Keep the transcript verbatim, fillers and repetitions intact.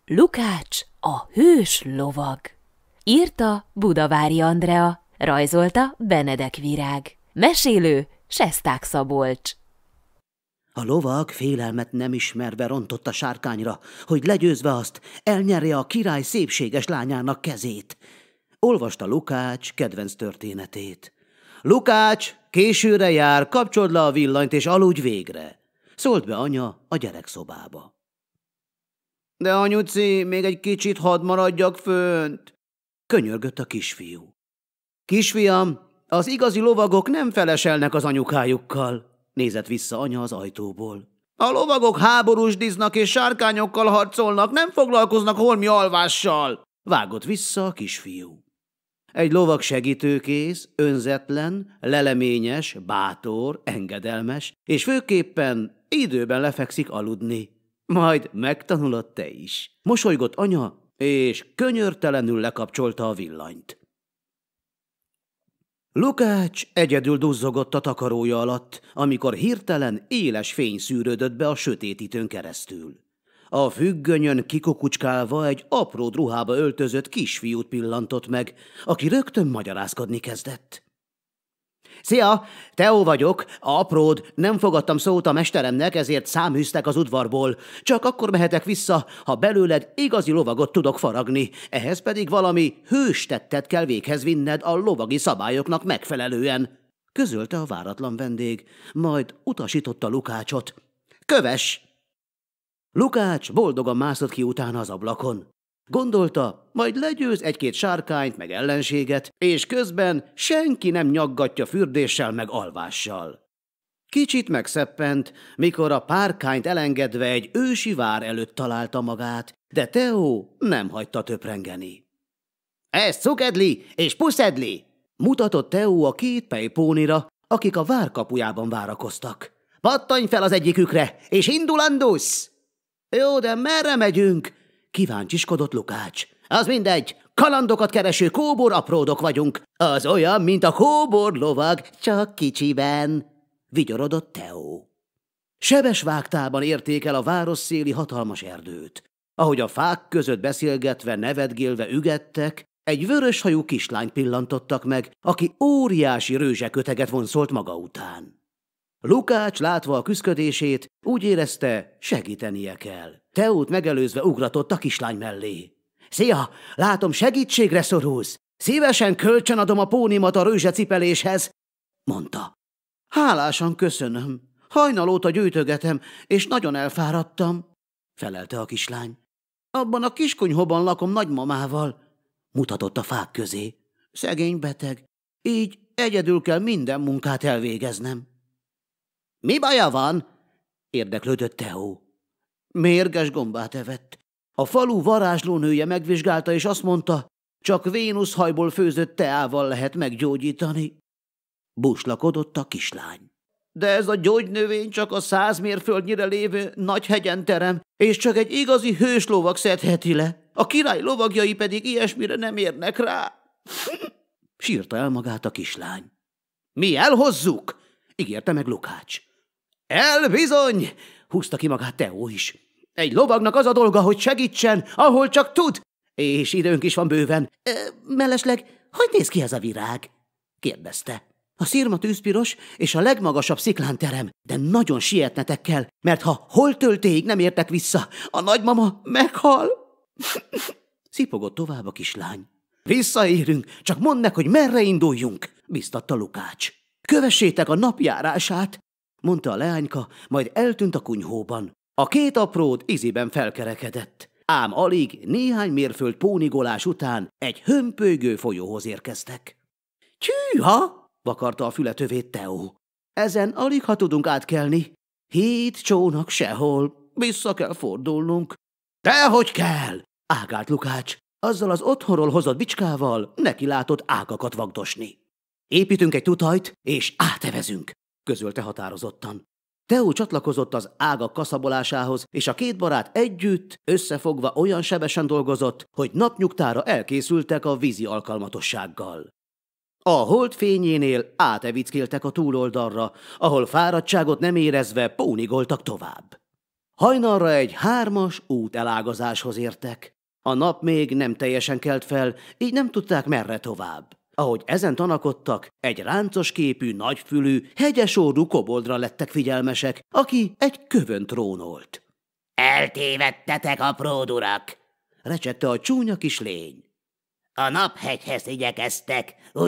Lukács, a hős lovag. Írta Budavári Andrea, rajzolta Benedek Virág. Mesélő Sesták Szabolcs. A lovag félelmet nem ismerve rontott a sárkányra, hogy legyőzve azt, elnyerje a király szépséges lányának kezét. Olvasta Lukács kedvenc történetét. Lukács, későre jár, kapcsold le a villanyt és aludj végre, szólt be anya a gyerekszobába. De anyuci, még egy kicsit hadd maradjak fönt, könyörgött a kisfiú. Kisfiam, az igazi lovagok nem feleselnek az anyukájukkal, nézett vissza anya az ajtóból. A lovagok háborúsdiznak és sárkányokkal harcolnak, nem foglalkoznak holmi alvással, vágott vissza a kisfiú. Egy lovag segítőkész, önzetlen, leleményes, bátor, engedelmes, és főképpen időben lefekszik aludni. Majd megtanulod te is. Mosolygott anya, és könyörtelenül lekapcsolta a villanyt. Lukács egyedül duzzogott a takarója alatt, amikor hirtelen éles fény szűrődött be a sötétítőn keresztül. A függönyön kikukucskálva egy apró ruhába öltözött kisfiút pillantott meg, aki rögtön magyarázkodni kezdett. Szia, Teó vagyok, apród, nem fogadtam szót a mesteremnek, ezért száműztek az udvarból. Csak akkor mehetek vissza, ha belőled igazi lovagot tudok faragni, ehhez pedig valami hőstettet kell véghez vinned a lovagi szabályoknak megfelelően, közölte a váratlan vendég, majd utasította Lukácsot. Kövess! Lukács boldogan mászott ki utána az ablakon. Gondolta, majd legyőz egy-két sárkányt meg ellenséget, és közben senki nem nyaggatja fürdéssel meg alvással. Kicsit megszeppent, mikor a párkányt elengedve egy ősi vár előtt találta magát, de Teó nem hagyta töprengeni. Ez Cukedli és Puszedli, mutatott Teó a két pejpónira, akik a vár kapujában várakoztak. Pattanj fel az egyikükre, és indulandusz! Jó, de merre megyünk? Kíváncsiskodott Lukács. Az mindegy, kalandokat kereső kóbor apródok vagyunk. Az olyan, mint a kóbor lovag, csak kicsiben, vigyorodott Teó. Sebes vágtában érték el a városszéli hatalmas erdőt. Ahogy a fák között beszélgetve, nevetgélve ügettek, egy vöröshajú kislányt pillantottak meg, aki óriási rőzseköteget vonszolt maga után. Lukács látva a küszködését, úgy érezte, segítenie kell. Teót megelőzve ugratott a kislány mellé. Szia, látom segítségre szorulsz. Szívesen kölcsönadom a pónimat a rőzsecipeléshez, mondta. Hálásan köszönöm. Hajnal óta gyűjtögetem, és nagyon elfáradtam, felelte a kislány. Abban a kiskonyhóban lakom nagymamával, mutatott a fák közé. Szegény beteg, így egyedül kell minden munkát elvégeznem. Mi baja van? Érdeklődött Teó. Mérges gombát evett. A falu varázslónője megvizsgálta, és azt mondta, csak vénuszhajból főzött teával lehet meggyógyítani. Buslakodott a kislány. De ez a gyógynövény csak a száz mérföldnyire lévő nagy hegyen terem, és csak egy igazi hős lovag szedheti le. A király lovagjai pedig ilyesmire nem érnek rá. Sírta el magát a kislány. Mi elhozzuk, ígérte meg Lukács. El bizony, húzta ki magát Teó is. Egy lovagnak az a dolga, hogy segítsen, ahol csak tud, és időnk is van bőven. E, mellesleg, hogy néz ki ez a virág? Kérdezte. A szirma tűzpiros és a legmagasabb sziklán terem, de nagyon sietnetek kell, mert ha holttöltéig nem értek vissza, a nagymama meghal. Szipogott tovább a kislány. Visszaérünk, csak mondd meg, hogy merre induljunk, biztatta Lukács. Kövessétek a napjárását, mondta a leányka, majd eltűnt a kunyhóban. A két apród iziben felkerekedett, ám alig néhány mérföld pónigolás után egy hömpölygő folyóhoz érkeztek. Csűha! vakarta a fületövét Teó. Ezen alig ha tudunk átkelni. Hét csónak sehol, vissza kell fordulnunk. Dehogy kell! Ágált Lukács. Azzal az otthonról hozott bicskával neki látott ágakat vagdosni. Építünk egy tutajt, és átevezünk, közölte határozottan. Teó csatlakozott az ágak kaszabolásához, és a két barát együtt, összefogva olyan sebesen dolgozott, hogy napnyugtára elkészültek a vízi alkalmatossággal. A hold fényénél átevickéltek a túloldalra, ahol fáradtságot nem érezve pónigoltak tovább. Hajnalra egy hármas útelágazáshoz értek. A nap még nem teljesen kelt fel, így nem tudták merre tovább. Ahogy ezen tanakodtak, egy ráncos képű, nagyfülű, hegyes orrú koboldra lettek figyelmesek, aki egy kövön trónolt. Eltévedtetek, apród urak! Recsegte a csúnya kis lény. A Naphegyhez igyekeztek,